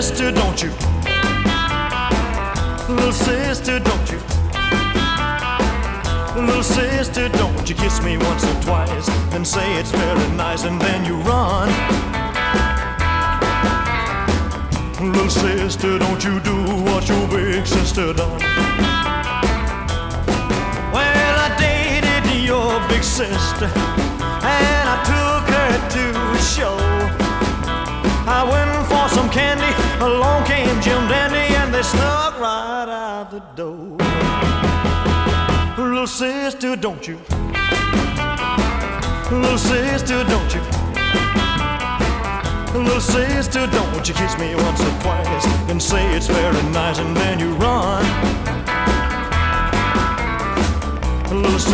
sister, don't you? Little sister, don't you? Little sister, don't you kiss me once or twice and say it's very nice and then you run. Little sister, don't you do what your big sister done. Well, I dated your big sister and I took her to a show. I went for some candy, along came Jim Dandy and they snuck right out the door. Little sister, don't you? Little sister, don't you? Little sister, don't you kiss me once or twice and say it's very nice and then you run. Little